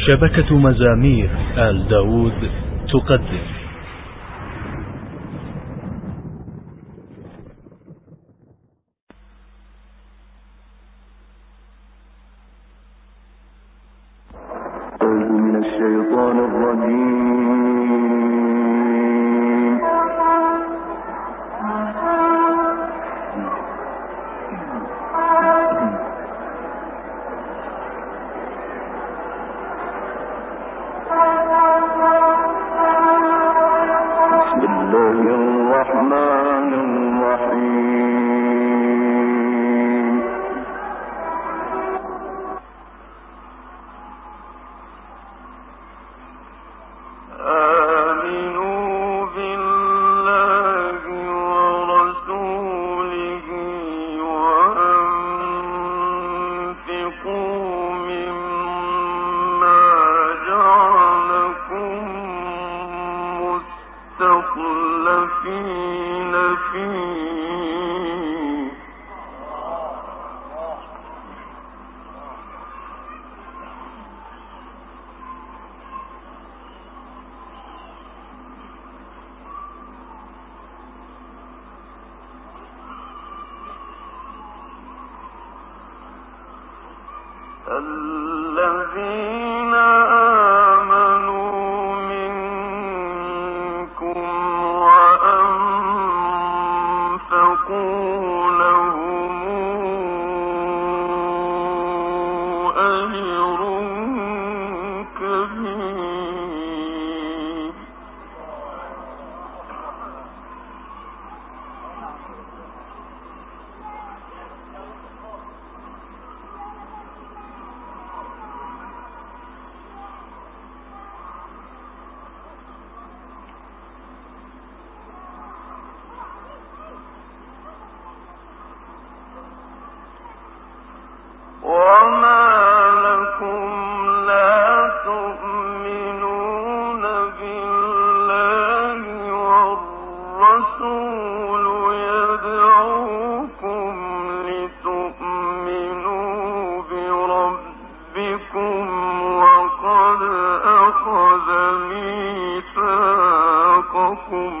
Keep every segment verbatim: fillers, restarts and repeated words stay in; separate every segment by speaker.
Speaker 1: شبكة مزامير آل داود تقدم
Speaker 2: من الشيطان الرجيم. الرحمن الرحيم. آمنوا بالله ورسوله وأنفقوا مما جعلكم مستخلفين فيه الذين آمنوا منكم وأنفقوا لهم أجر كبير. وما لكم لا تؤمنون بالله والرسول يدعوكم لتؤمنوا بربكم وقد أخذ ميثاقكم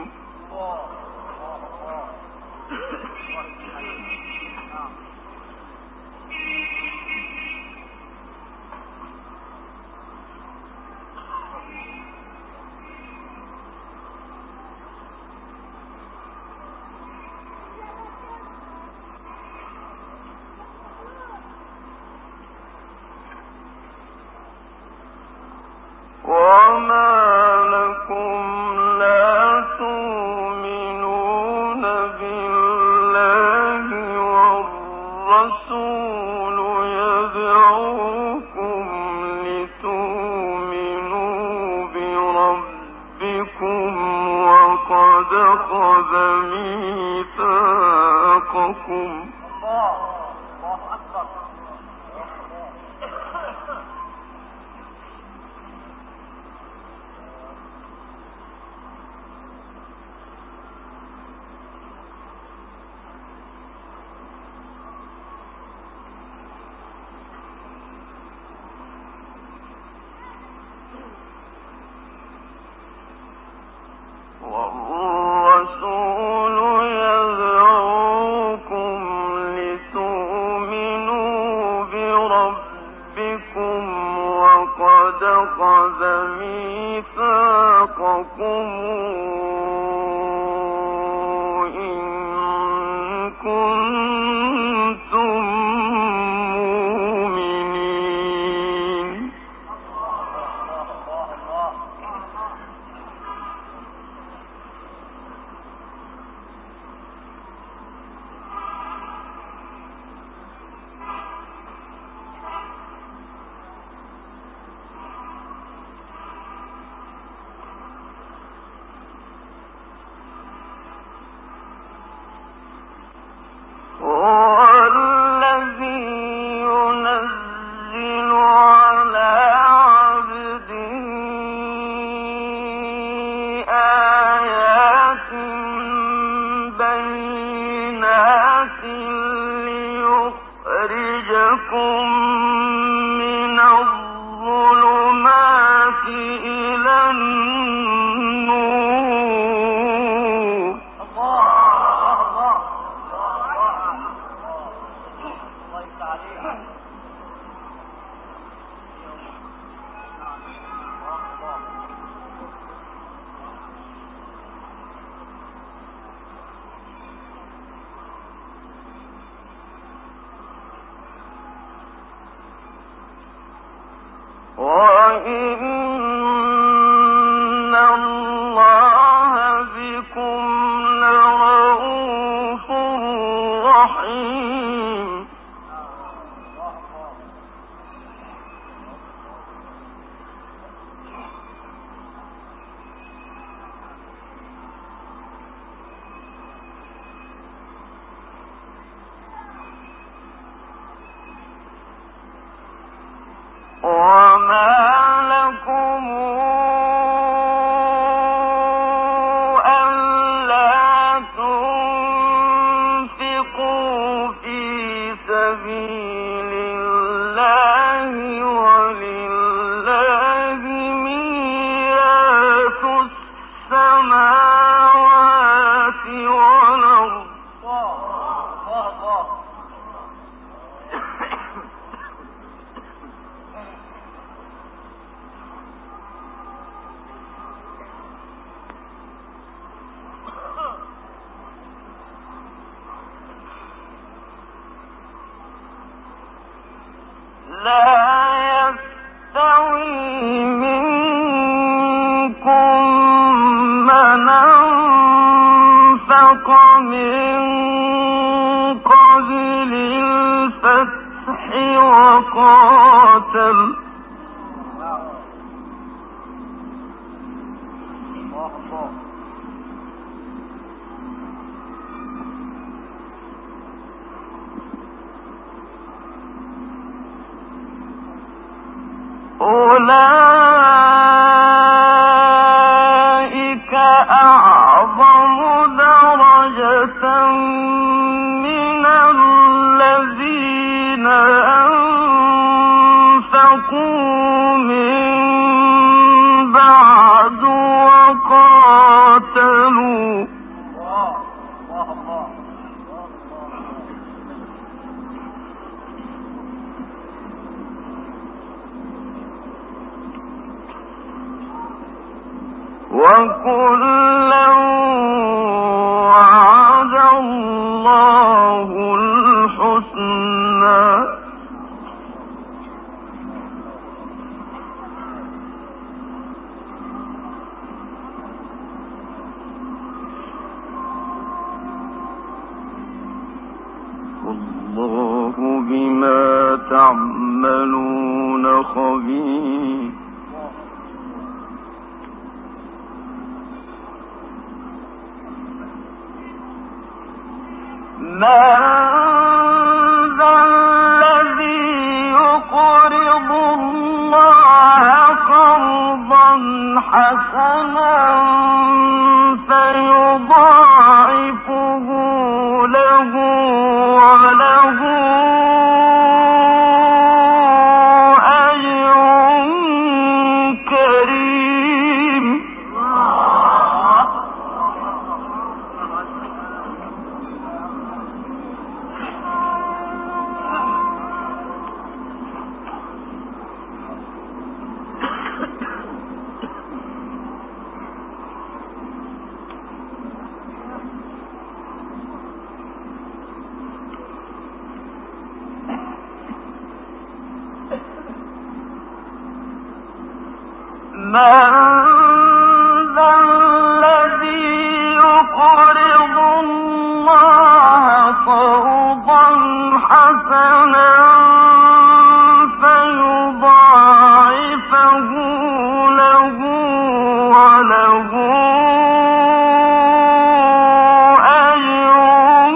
Speaker 2: وما لكم لا تؤمنون بالله والرسول يدعوكم لتؤمنوا بربكم وقد أخذ ميثاقكم والرسول يدعوكم لتؤمنوا بربكم وقد أخذ ميثاقكم إن كنتم مؤمنين. وَإِنَّ اللَّهَ بِكُمْ لَرَءُوفٌ رَحِيمٌ. وَمَا لَكُمْ أَلَّا تُنفِقُوا فِي سَبِيلِ اللَّهِ وَلِلَّهِ مِيرَاثُ السَّمَاوَاتِ وَالْأَرْضِ لا يستوي منكم من أنفق من قبل الفتح وقاتل أولئك أعظم درجة من الذين أنفقوا من بعد وقاتلوا وَكُلًّا وَعَدَ اللَّهُ الْحُسْنَى وَاللَّهُ بِمَا تَعْمَلُونَ خَبِيرٌ. مَنْ ذَا الَّذِي يُقْرِضُ اللَّهَ قَرْضًا حَسَنًا فَيُضَاعِفُهُ لَهُ وَلَهُ أَجْرٌ كَرِيمٌ. مَنْ ذَا الَّذِي يُقْرِضُ اللَّهَ قَرْضًا حَسَنًا فَيُضَاعِفَهُ لَهُ وَلَهُ أَجْرٌ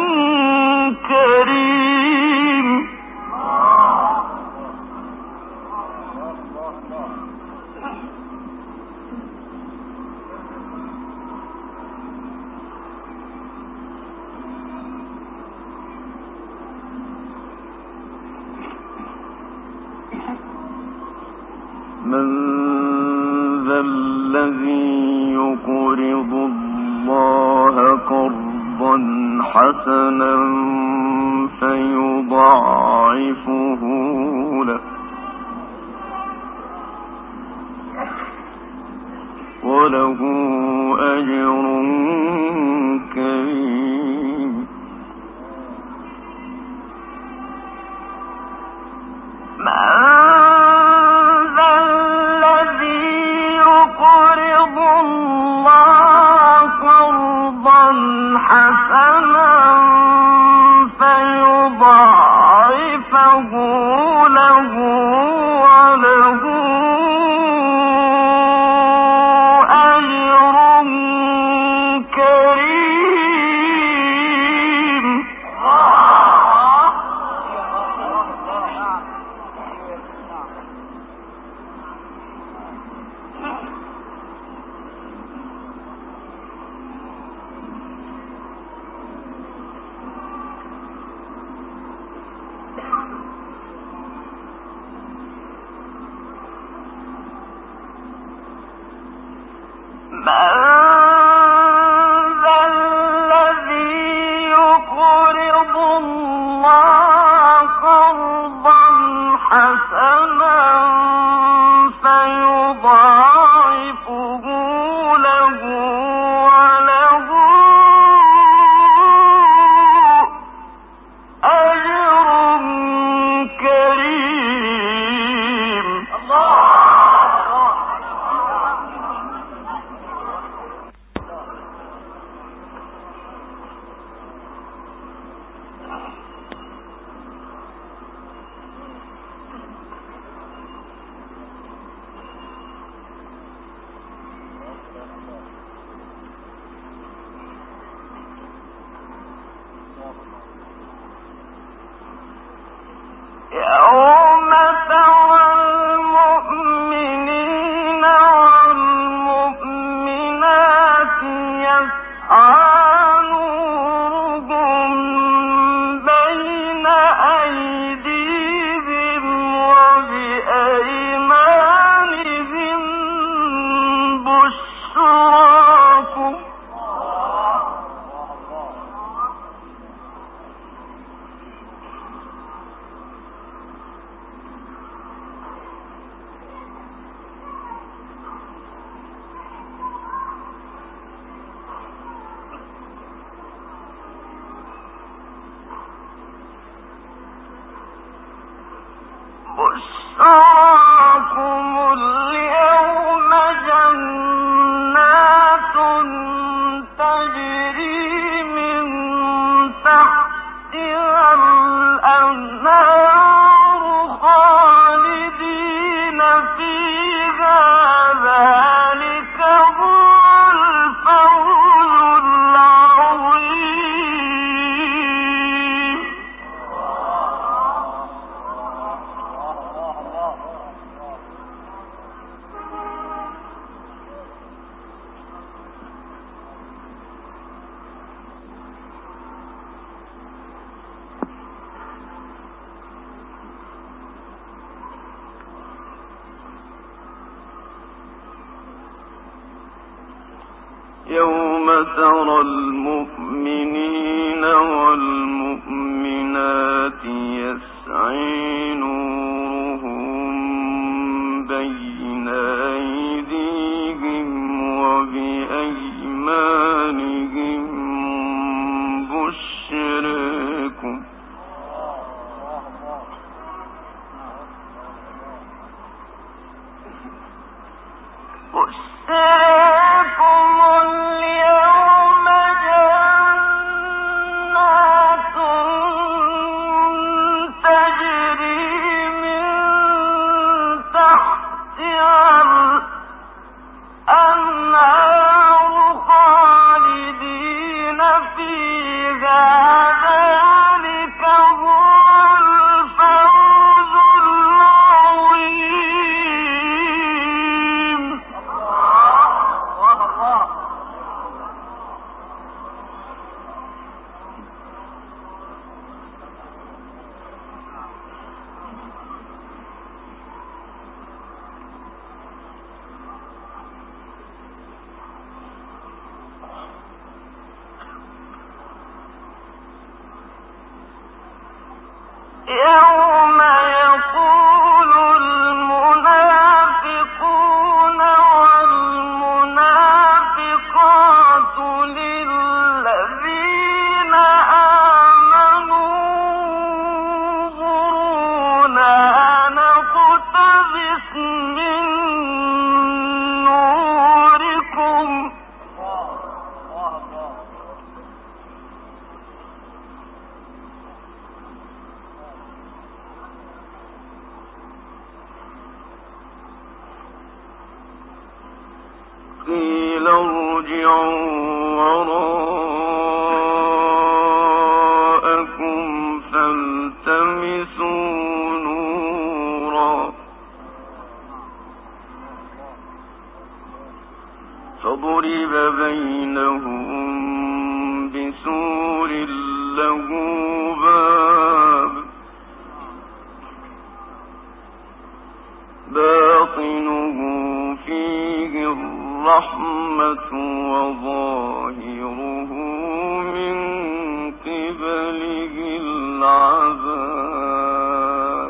Speaker 2: كَرِيمٌ. مَنْ ذَا الَّذِي يُقْرِضُ اللَّهَ قَرْضًا حَسَنًا فَيُضَاعِفُهُ لَهُ وَلَهُ أَجْرٌ كَرِيمٌ. مَنْ ذَا يوم ترى المؤمنين والمؤمنات يسعي نورهم بين أيديهم وبأيمانهم بشركم يوم يقول المنافقون والمنافقات للذين آمنوا انظرونا نقتبس من نوركم قيل ارجعوا وراءكم فالتمسوا نورا فضرب بينهم بسور له باب باطنه فيه الرحمة الرحمة وظاهره من قبله العذاب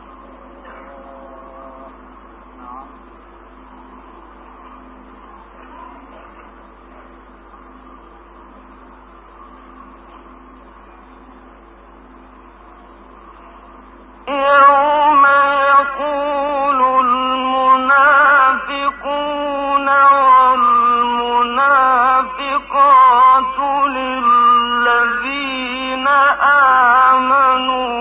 Speaker 2: يوم يقول المنافقون والمنافقات للذين آمنوا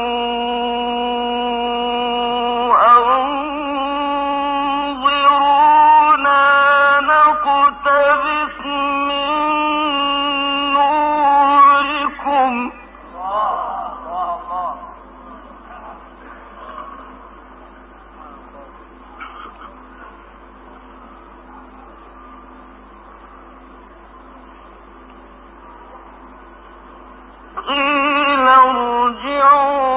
Speaker 2: أنظرونا نقتبس من نوركم قيل ارجعوا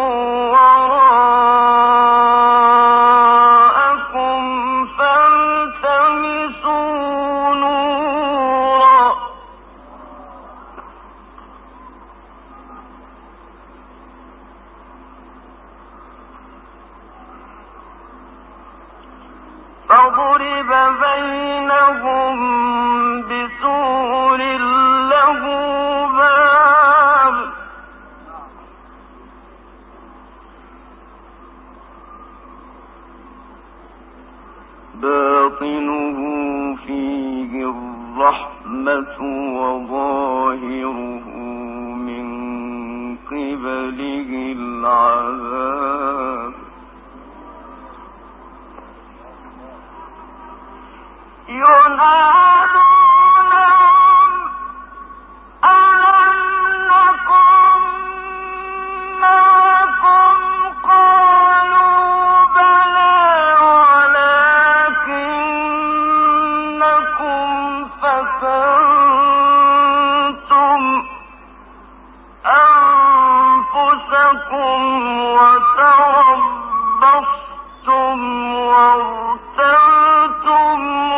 Speaker 2: وراءكم فالتمسوا نورا فضرب بينهم بسور له باب باطنه فيه الرحمة وظاهره من قبله العذاب ينادونهم ألم نكن معكم قالوا بلى ولكنكم فتنتم أنفسكم وتربصتم وارتبتم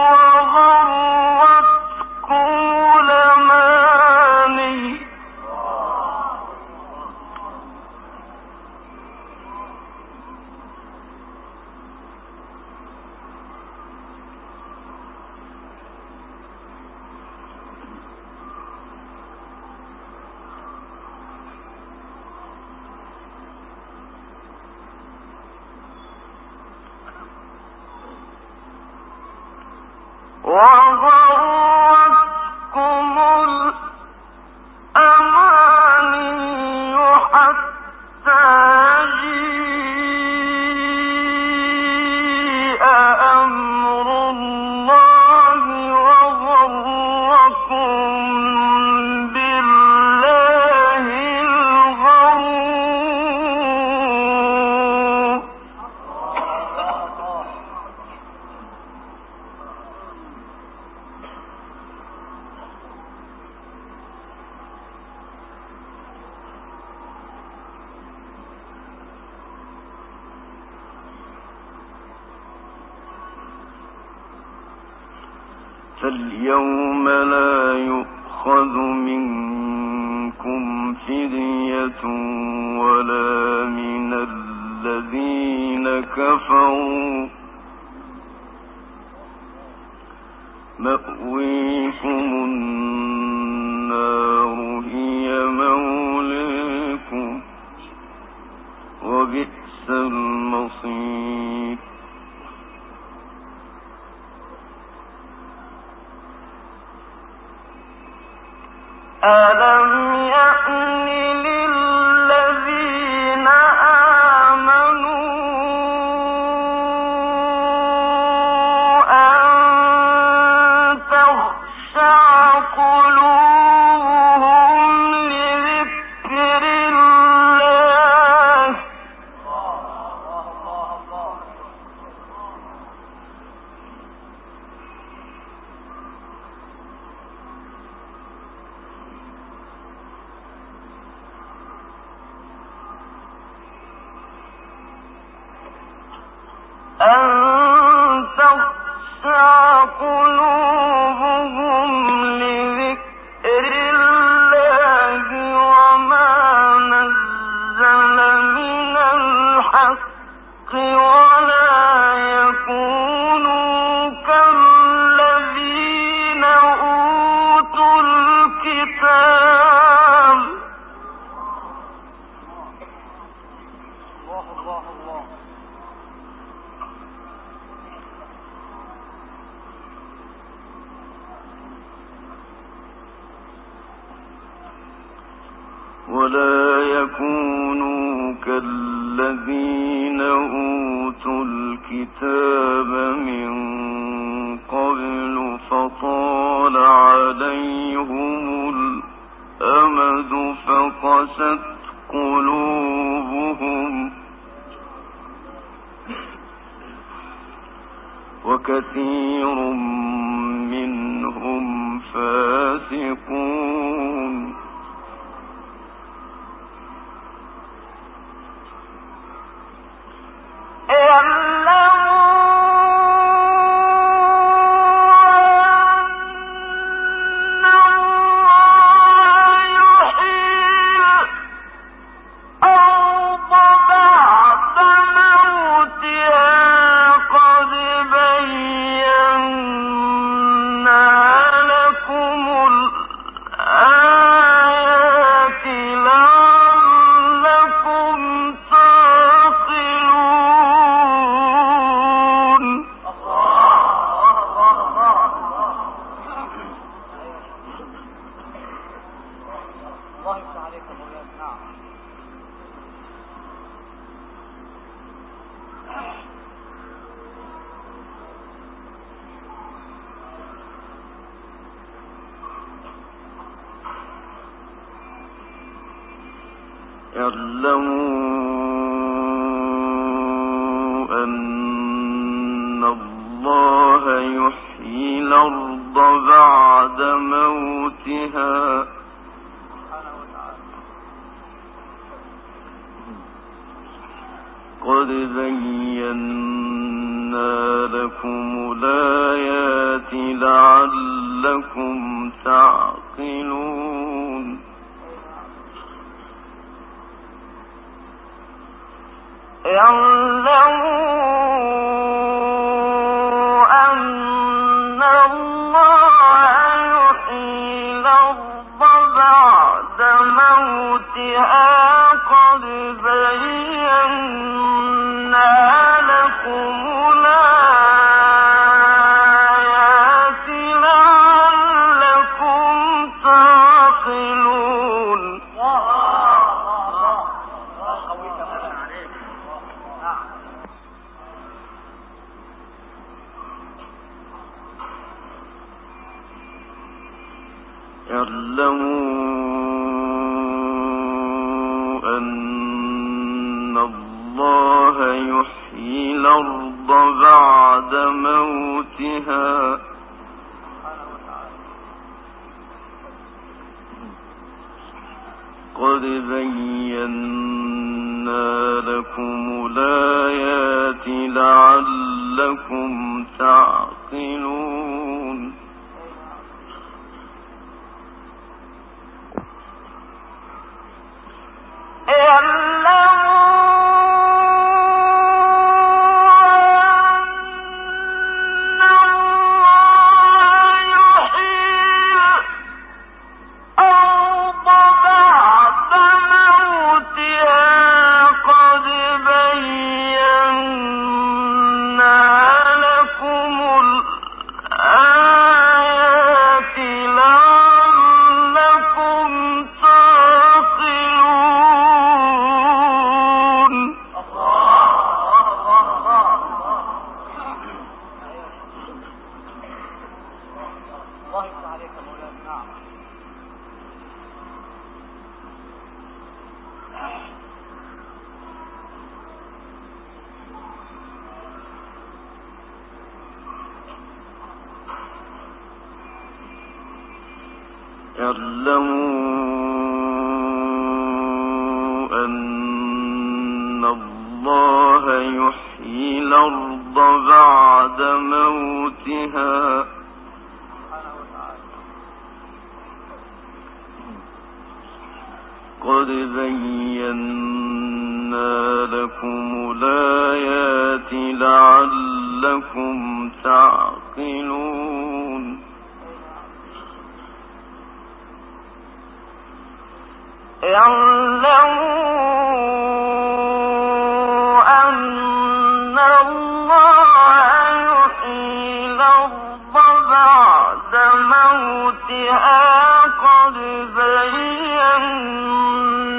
Speaker 2: وغرتكم الأماني وغرتكم الأماني حتى جيء أمر الله وغركم بالله الغرور فاليوم لا يؤخذ منكم فدية ولا من الذين كفروا مأويكم النار هي مولاكم وبئس المصير ألم يأن للذين آمنوا أن تخشع قلوبهم لذكر الله ولا يكونوا كالذين أوتوا الكتاب من قبل فطال عليهم الأمد فقست قلوبهم وكثير منهم فاسقون اعلموا أن الله يحيي الأرض بعد موتها قد بينا لكم الآيات لعلكم تعقلون اعلموا أن الله يحيي الأرض بعد موتها قد بينا لكم الآيات لعلكم تعقلون اعلموا أن الله يحيي الأرض بعد موتها قد بينا لكم الآيات لعلكم تعقلون اعلموا أن الله يحيي الأرض بعد موتها قد بينا لكم الآيات لعلكم تعقلون اعلموا أن الله يحيي الأرض بعد موتها قد بينا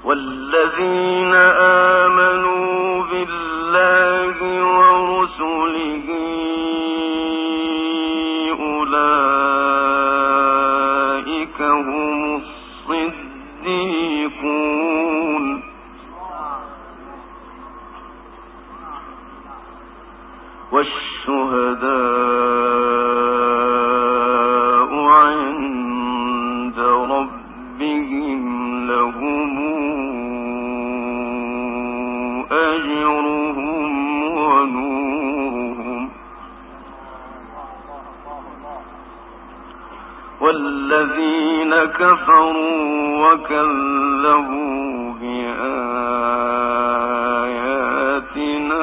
Speaker 2: والذين آمنوا بالله ورسله أولئك هم الصديقون والشهداء عند ربهم لهم أجرهم ونورهم والذين كفروا وكذبوا بآياتنا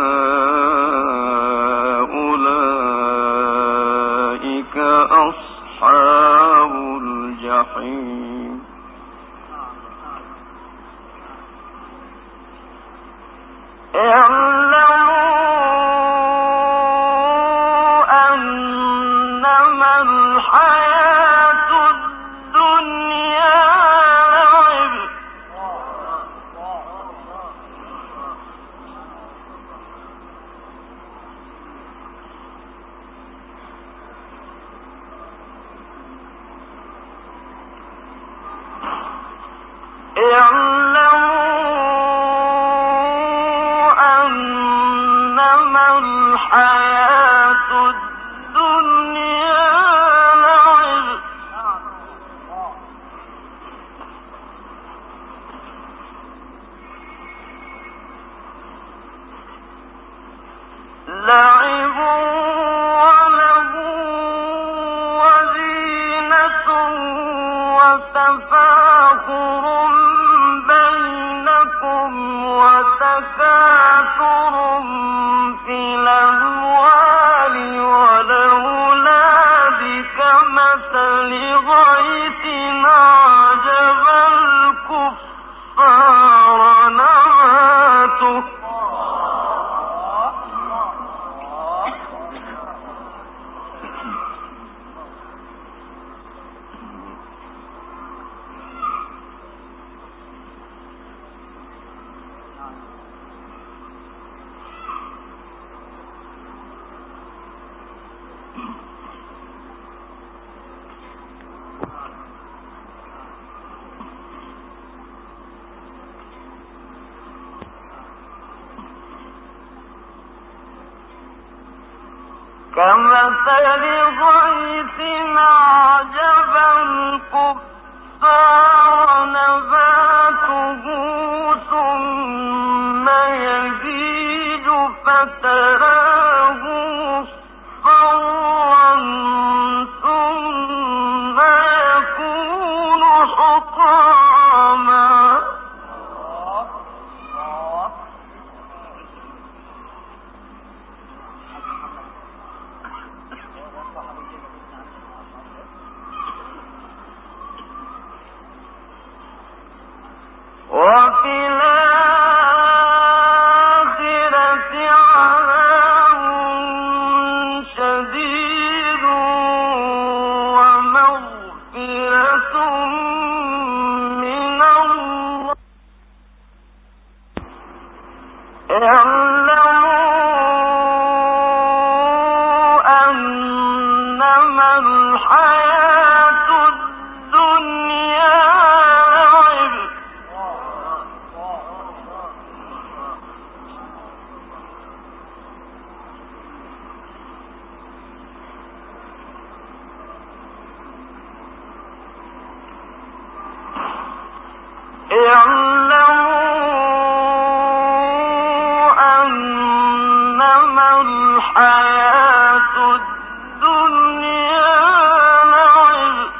Speaker 2: أولئك أصحاب الجحيم كمثل غيث أعجب الكفار نباته ثم يهيج فتراه مصفرا ثم يكون حطاما وفي الآخرة عذاب شديد ومغفرة من الله اعلموا أنما الحياة الدنيا اعلموا أنما الحياة الدنيا لعب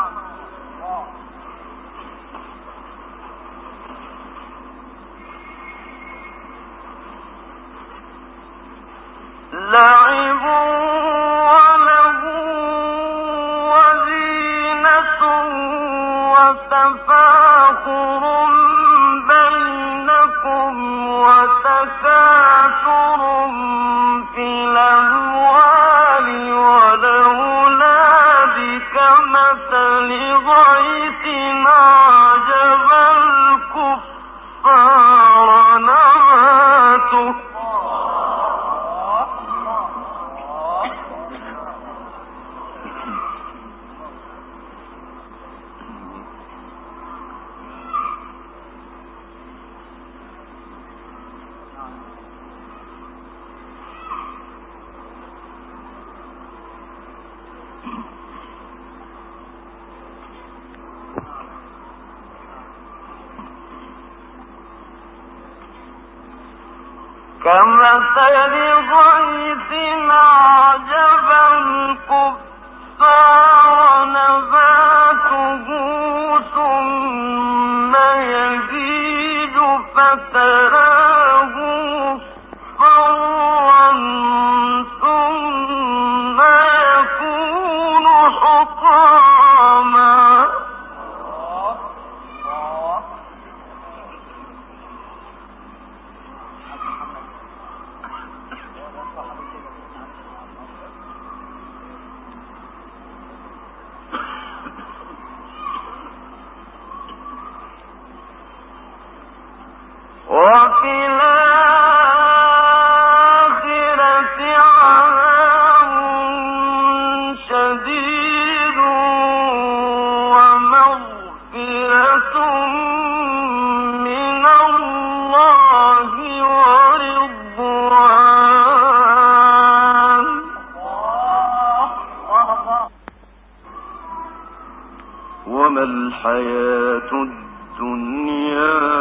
Speaker 2: لعب وله وزينة وتفاخر بينكم وتكاثر في الأموال والأولاد كمثل غيث أعجب الكفار كمثل غيث أعجب الكفار نباته ثم يهيج فتراه مصفرا ثم يكون حطاما وفي الآخرة عذاب شديد ومغفرة من الله ورضوان وما الحياة الدنيا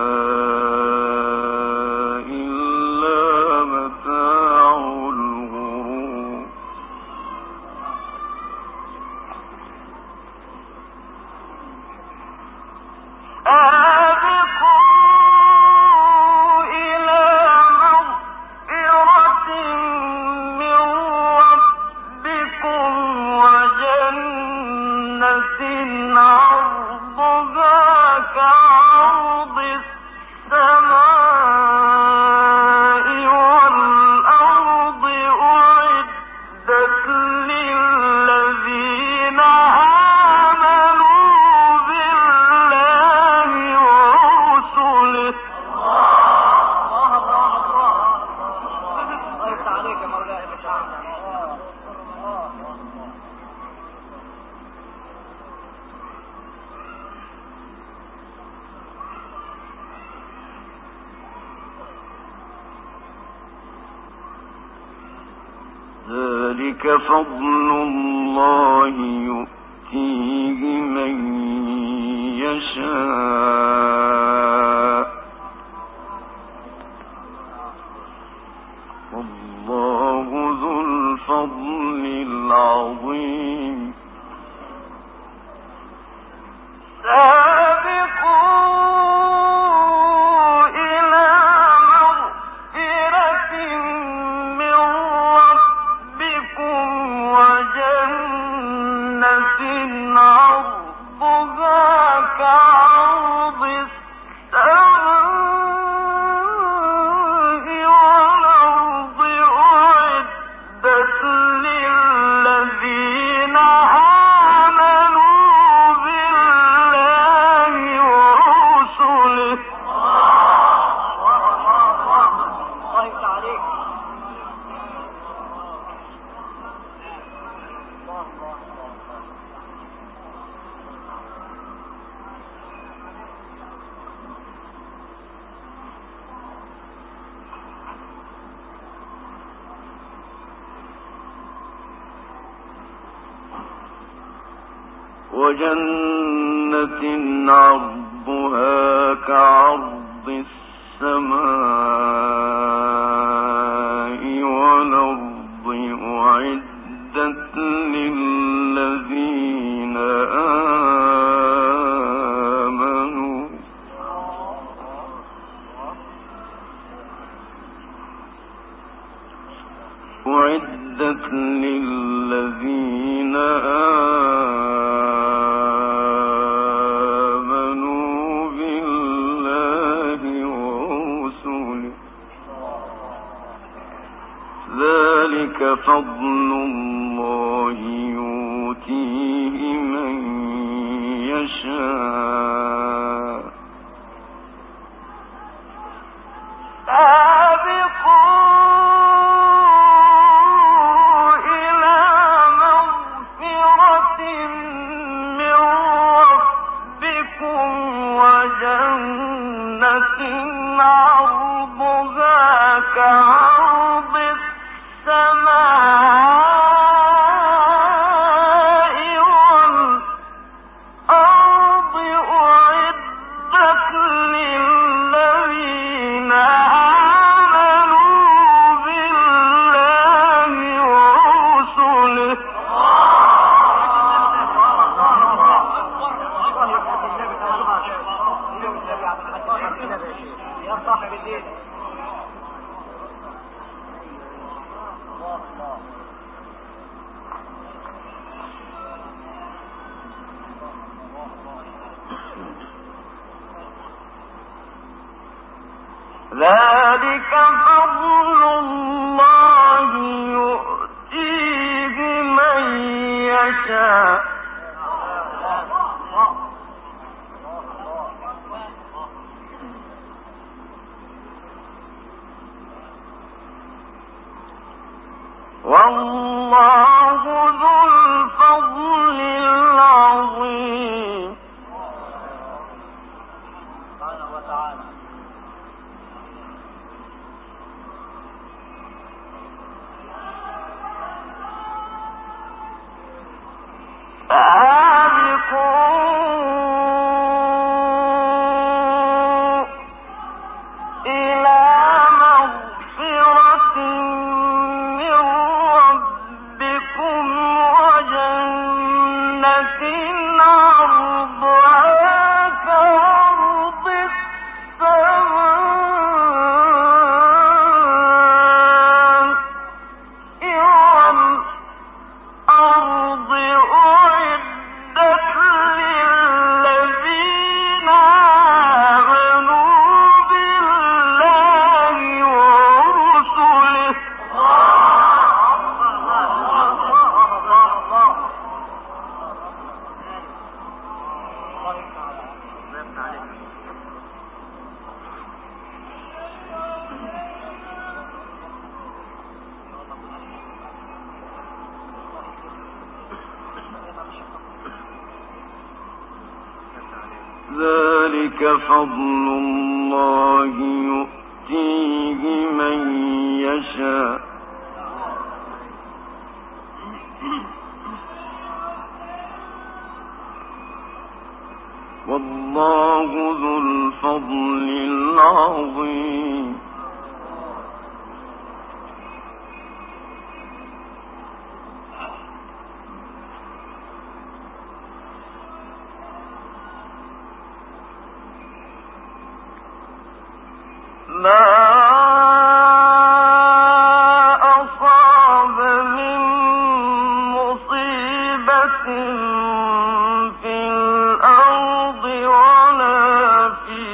Speaker 2: ذلك فضل الله يؤتيه من يشاء والله ذو الفضل العظيم وجنة عرضها كعرض السماء والأرض أعدت للذين آمنوا أعدت للذين آمنوا بالله ورسله ذلك فضل الله يؤتيه من يشاء كعرض السماء والأرض أعدت ذلك فضل الله يؤتيه من يشاء والله ذو الفضل العظيم. ذلك فضل الله يؤتيه من يشاء والله ذو الفضل العظيم. ما أصاب من مصيبة في الأرض ولا في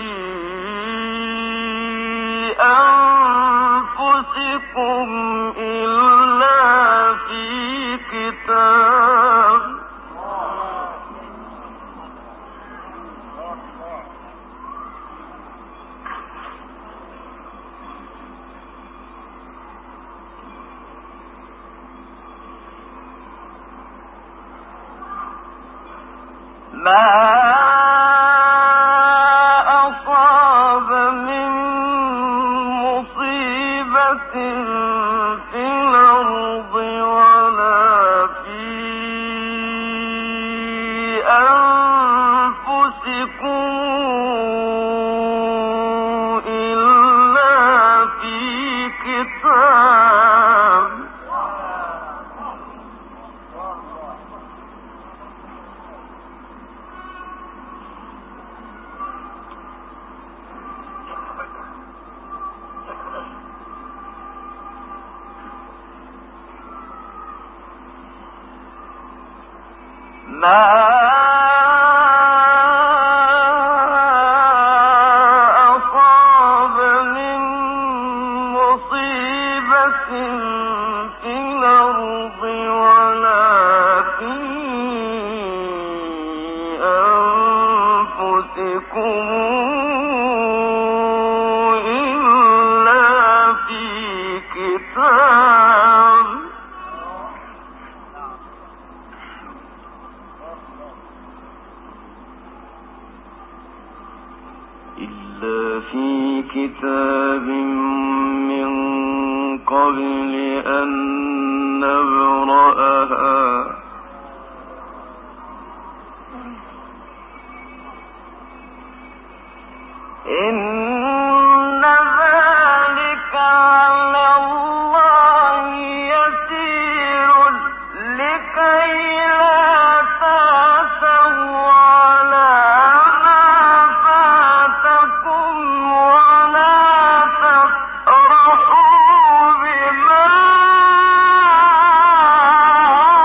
Speaker 2: أنفسكم إلا في كتاب ما أصاب من مصيبة في الأرض ولا في أنفسكم إلا في كتاب ما أصاب من مصيبة في الأرض ولا في أنفسكم إلا في كتاب إلا في كتاب من قبل أن نبرأها إن ذلك على الله يسير لكي لا تأسوا على ما فاتكم ولا تفرحوا بما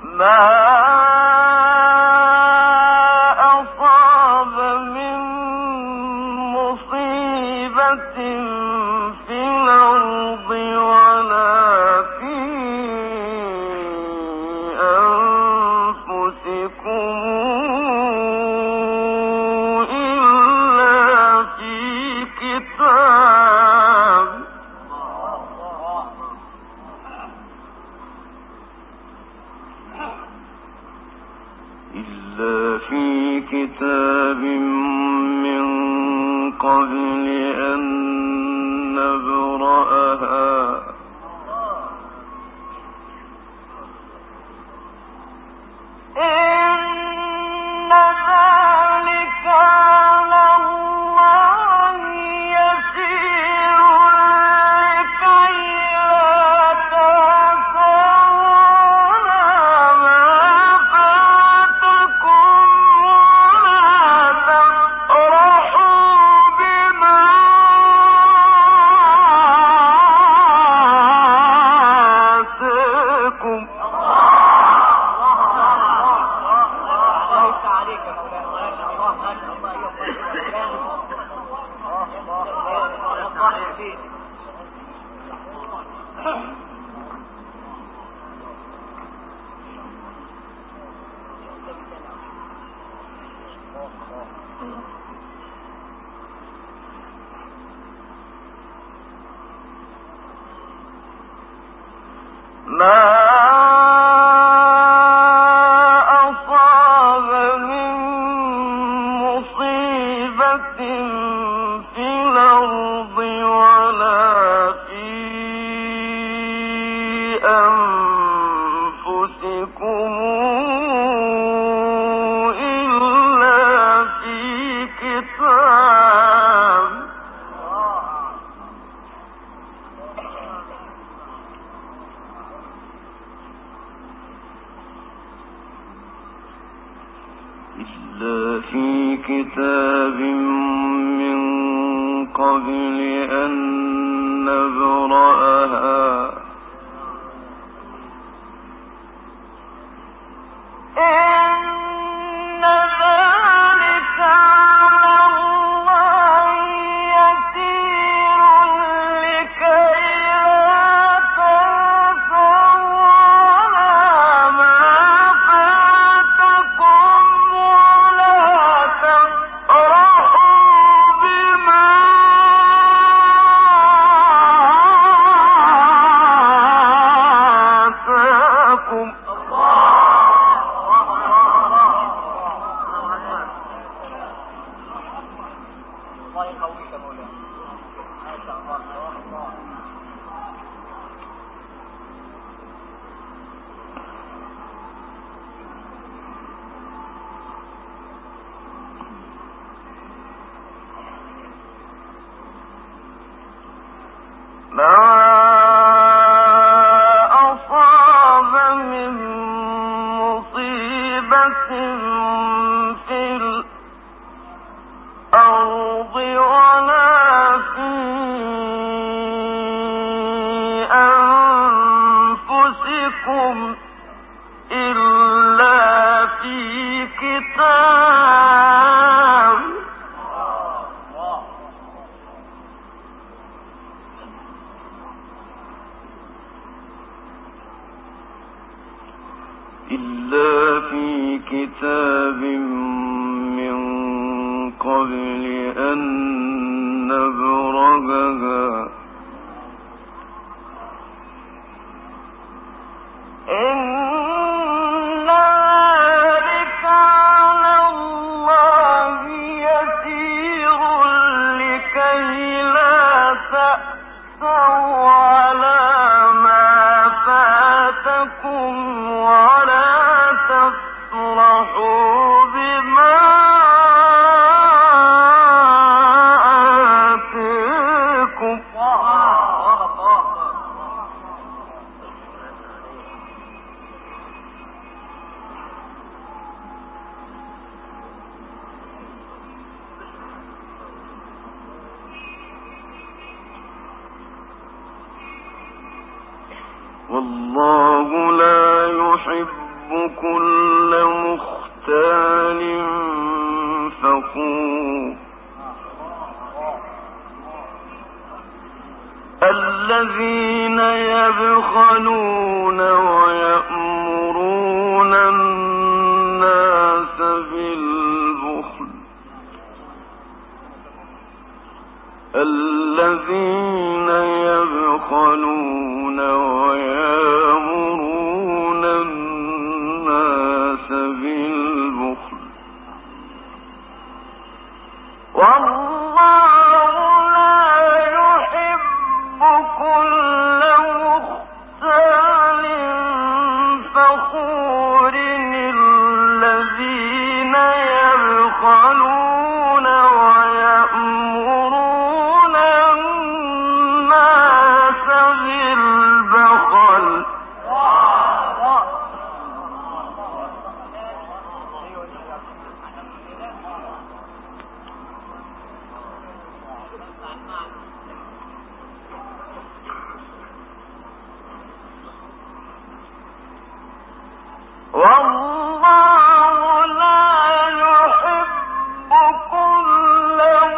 Speaker 2: والله لا يحب كل مختال فخور الذين يبخلون ويأمرون الناس بالبخل الذين يبخلون ويأمرون الناس بالبخل والله لا يحب كل مختال فخور الذين يبخلون ويأمرون الناس بالبخل والله لا يحب كل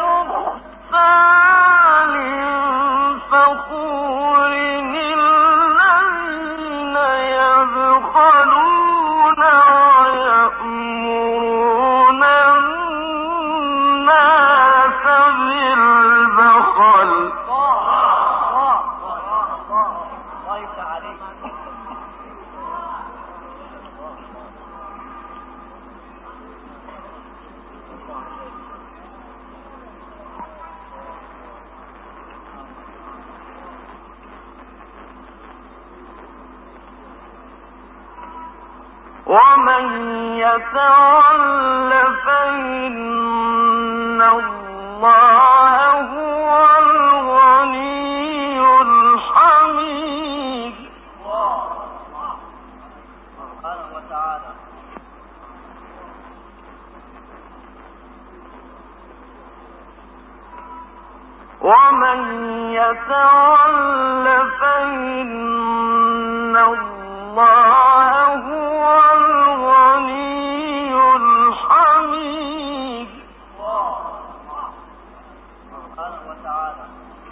Speaker 2: مختال فخور الذين يبخلون ويأمرون الناس بالبخل ومن يتول فإن الله هو الغني الحميد سبحانه وتعالى ومن يتول فإن الله هو الغني الحميد سبحانه وتعالى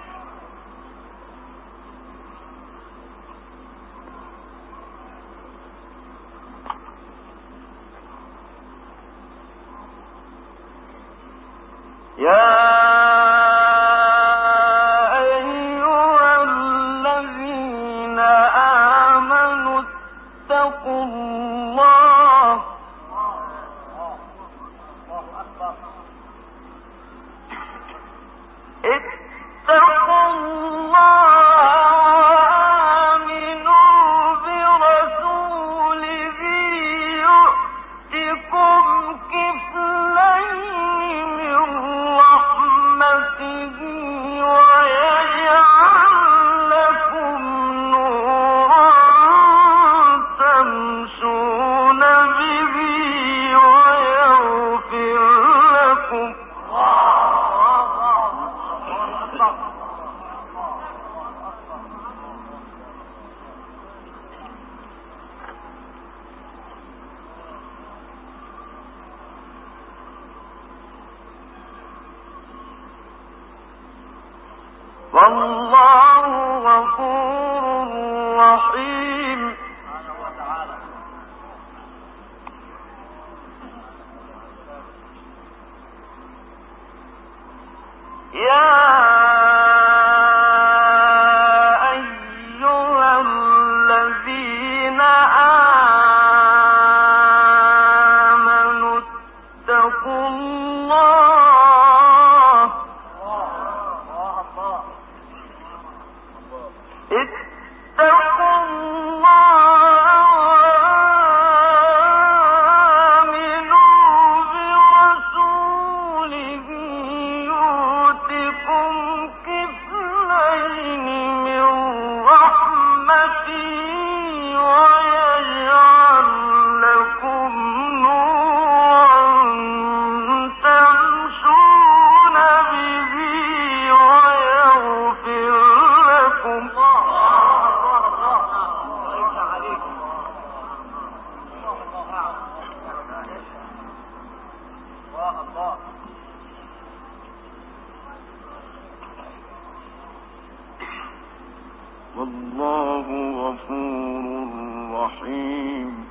Speaker 2: يا اتقوا الله اتقوا الله وآمنوا برسوله يؤتكم كفلين من رحمته ويجعل لكم نورا تمشون به ويغفر لكم والله غفور رحيم يا أيها الذين آمنوا اتقوا الله اتقوا الرحيم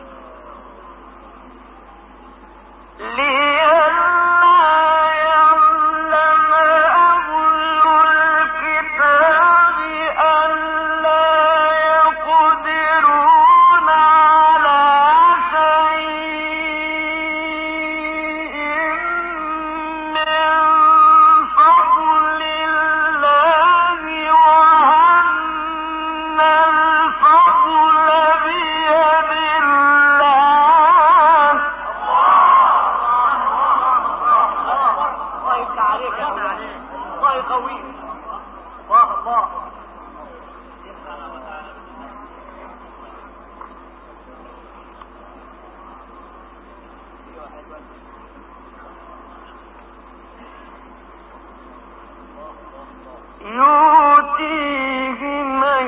Speaker 2: يؤتيه من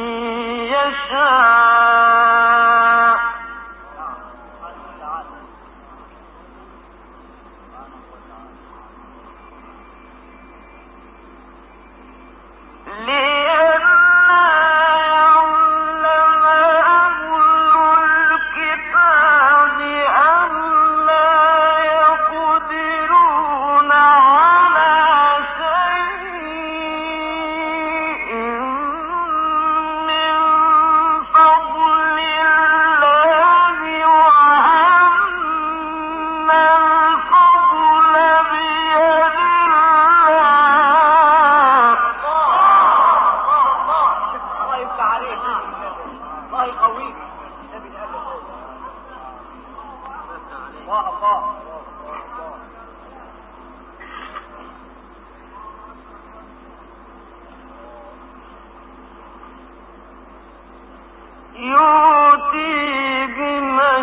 Speaker 2: يشاء يؤتيه من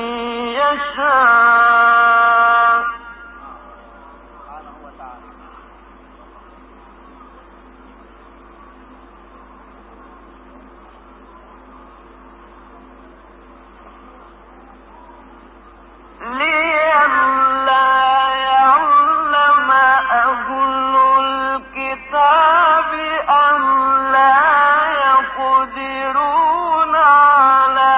Speaker 2: يشاء لئلا يعلم أهل الكتاب أن لا يقدرون على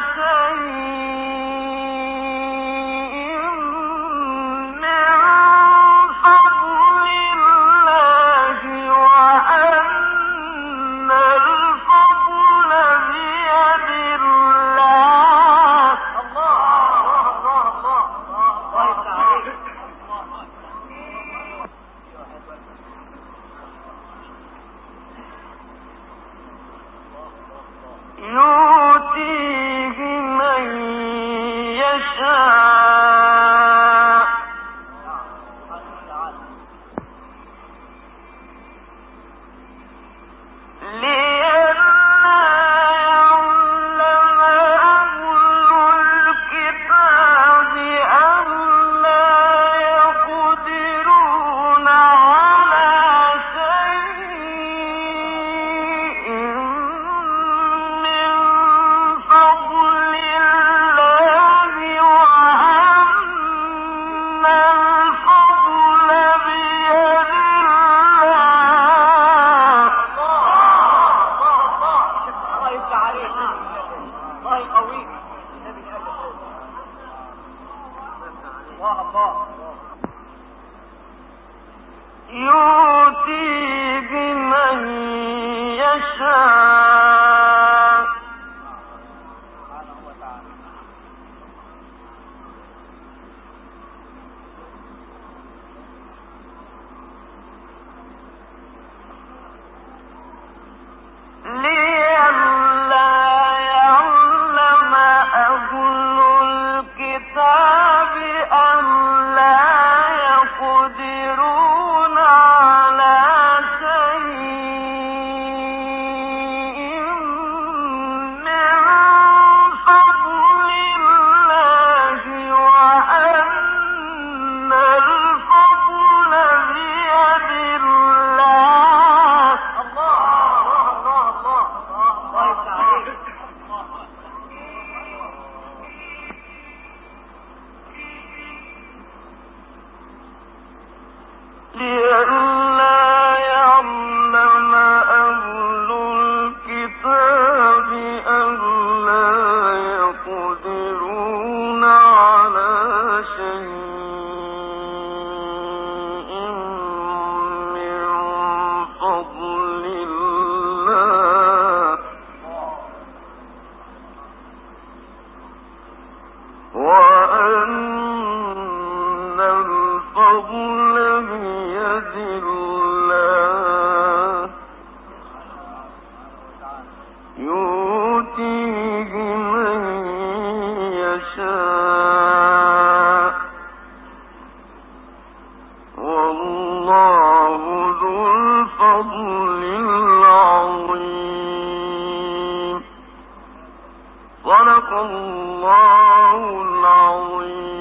Speaker 2: شيء من فضل الله وأن الفضل بيد الله. يؤتيه من يشاء لئلا يعلم أهل الكتاب أن لا يقدرون على شيء من فضل الله وأن وأن الفضل بيد الله يؤتيه من يشاء والله ذو الفضل العظيم. صدق الله العظيم.